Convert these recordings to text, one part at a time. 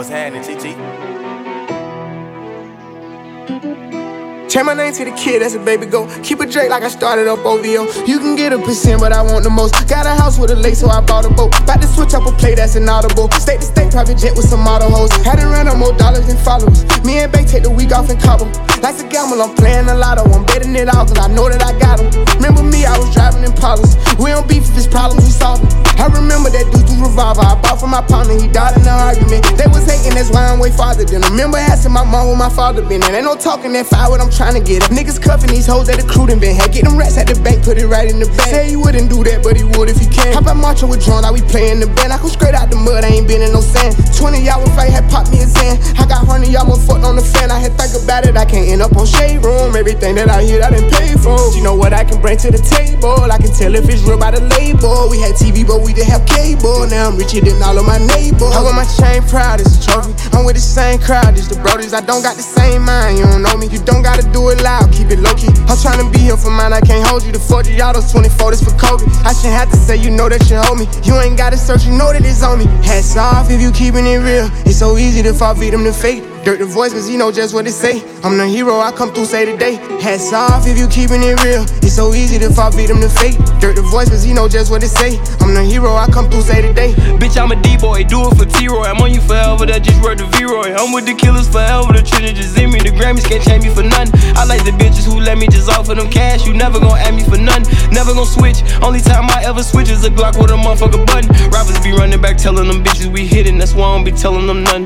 What's happening, TT? Change my name to the kid, that's a baby go. Keep it Drake like I started up OVO. You can get 1%, but I want the most. Got a house with a lake, so I bought a boat. About to switch up a play that's inaudible. State to state, private jet with some auto hoes. Hadn't ran up more dollars than followers. Me and Bay take the week off in Cabo. Like a gamble, I'm playing a lotto. I'm betting it all, cause I know that I got them. Remember me, I was driving Impalas. We don't beef if it's problems, we solve them. I remember that dude through revolver. I bought from my partner, he died in the argument. They was hating, that's why I'm way farther than them. Remember asking my mom where my father been. And ain't no talking that fire, what I'm trying to get. If niggas cuffing these hoes that the crew done been had. Get them rats at the bank, put it right in the bag. Say he wouldn't do that, but he would if he can. How about marching with drones, like we playing the band. I come straight out the mud, I ain't been in no sand. 20 y'all with fight, had popped me a Zan. I got 100 y'all more fucked on the fan. I had think about it, I can't end up on shade room. Everything that I hear, I done paid for. You know what I can bring to the table. I can tell if it's real by the label. We had TV, but we didn't have cable. Now I'm richer than all of my neighbors. I wear my chain proud, it's a trophy. I'm with the same crowd, it's the brodies. I don't got the same mind, you don't know me. You don't gotta do it loud, keep it low key. I'm tryna be here for mine, I can't hold you. The 40 y'all, those 24, this for Kobe. I shouldn't have to say, you know that you hold me. You ain't gotta search, you know that it's on me. Hats off if you keeping it real. It's so easy to fall victim to fate. Dirt the voice, cause you know just what it say. I'm the hero, I come through, say today. Hats off if you keeping it real. It's so easy to fall victim to fate. Dirt the voice, cause you know just what it say. I'm the hero, I come through, say today. Bitch, I'm a D-boy, do it for T-Roy. I'm on you forever, that just word to V-Roy. I'm with the killers forever, the Trinity just in me. The Grammys can't change me for none. I like the bitches who let me just offer them cash. You never gon' ask me for none, never gon' switch. Only time I ever switch is a Glock with a motherfucker button. Rappers be running back telling them bitches we hitting. That's why I don't be telling them none.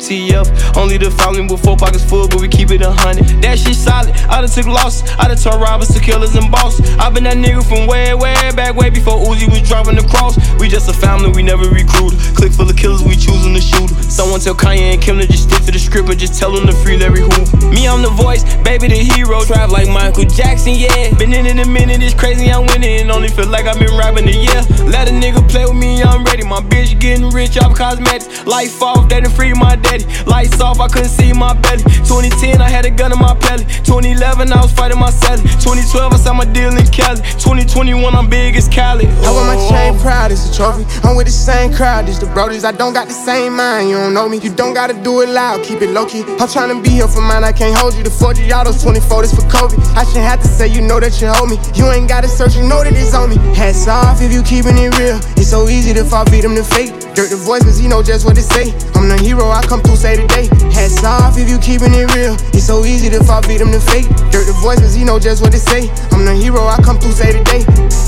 4TF, only the following with 4 pockets full, but we keep it 100. That shit solid, I done took losses. I done turned robbers to killers and bosses. I been that nigga from way back, way before Uzi was driving the cross. We just a family, we never recruited. Click full of killers, we choosing to shoot. Someone tell Kanye and Kim to just stick to the script and just tell them to free Larry Hoover. Me, I'm the voice, baby the hero. Drive like Michael Jackson, yeah. Been in a minute, it's crazy, I'm winning. Only feel like I've been rapping a year. Let a nigga play with me, I'm ready. My bitch getting rich off cosmetics. Life off, they done free my daddy. Lights off, I couldn't see my belly. 2010, I had a gun in my belly. 2011, I was fighting my celly. 2012, I signed my deal in Cali. 2021, I'm big as Cali. I wear my chain proud, it's a trophy. I'm with the same crowd, it's the brodies. I don't got the same mind, you don't know me. You don't gotta do it loud, keep it low key. I'm tryna be here for mine, I can't hold you. The 40 y'all, those 24, this for Kobe. I shouldn't have to say, you know that you hold me. You ain't gotta search, you know that it's on me. Hats off if you keeping it real. It's so easy to fall victim to fate. Dirt the voice, cause you know just what it say. I'm the hero, I come through, say today. Hats off if you keeping it real. It's so easy to fall victim to fate. Dirt the voice, cause you know just what it say. I'm the hero, I come through, say today.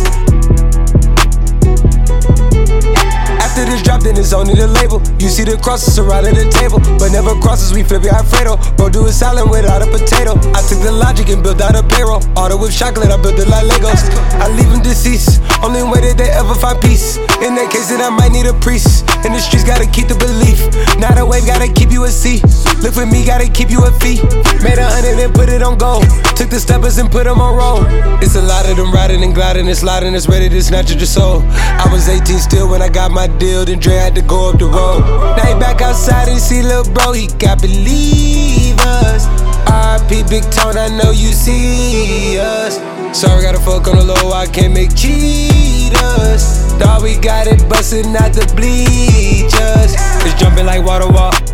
After this drop, then it's only the label. You see the crosses surrounding the table, but never crosses, we flip it Alfredo. Bro, do a salad without a potato. I took the logic and built out a payroll. Auto with chocolate, I built it like Legos. I leave them deceased, only way that they ever find peace. In that case, then I might need a priest. In the streets, gotta keep the belief. Not a wave, gotta keep you a C. Look for me, gotta keep you a fee. Made 100 and put it on gold. Took the steppers and put them on roll. It's a lot of them riding and gliding and sliding. It's ready to snatch at your soul. I was 18 still when I got my deal, then Dre had to go up the road. Now he back outside and see lil' bro, he got believers. RIP Big Tone, I know you see us. Sorry, gotta fuck on the low, I can't make cheaters. Dawg, we got it bustin' out the bleachers. It's jumping like water walk.